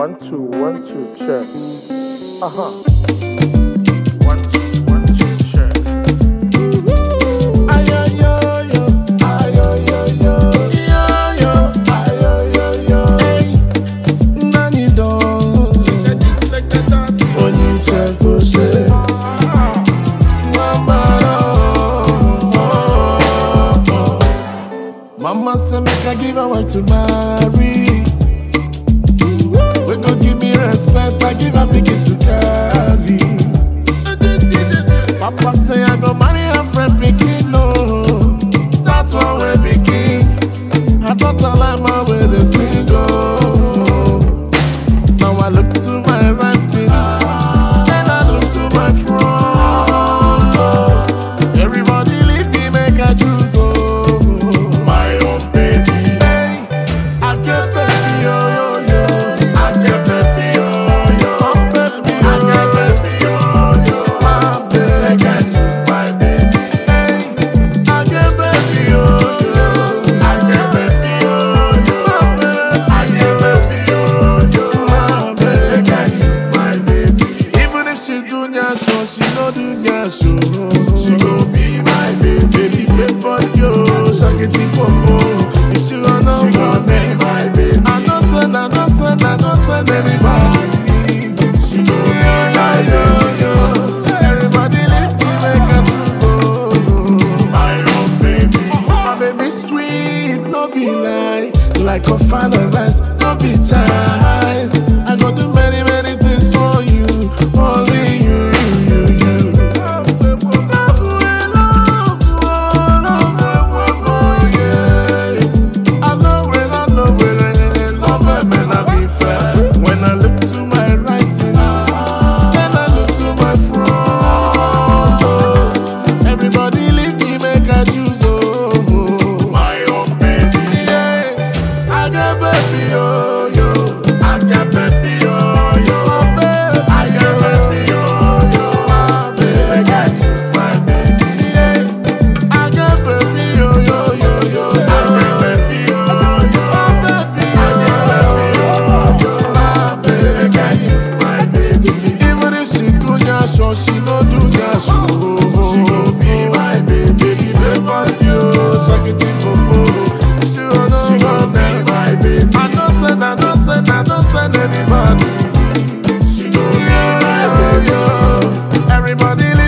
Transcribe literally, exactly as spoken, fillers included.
One, two, one, two, check. Uh-huh. One, two, one, two, check. Ayo-yo-yo, ayo-yo-yo, yo-yo, ayo-yo-yo. Hey, Nani don, Oni check Ose. Mama, oh, oh, oh. Mama say make I give her what to marry. We gon' give me respect, I give her pikin to carry. Papa say I go marry her friend pikin, no. That's why we pikin. I thought I like my way to sing, oh. Now I look to my right, then I look to my front. Oh. Everybody leave me, make I choose, oh. My own baby. Hey, I get baby, oh, yo, yo. So she no do gas, so she gon' be my baby. Baby, baby, but yo, shakiti popo. You see, I know she gon' be my baby. I know send, I know send, I know send anybody. She gon' be my baby. Everybody let me make a choose, oh, my own baby. My baby sweet, no be lie. Like a final rice, no be child. I go do many, many things for you, only you. So she no do gas, she go be my baby. Baby, baby, you, shakiti popo. She wanna, she gon' be my baby. I don't send, I don't send, I don't send anybody. She gon' be my baby. Everybody.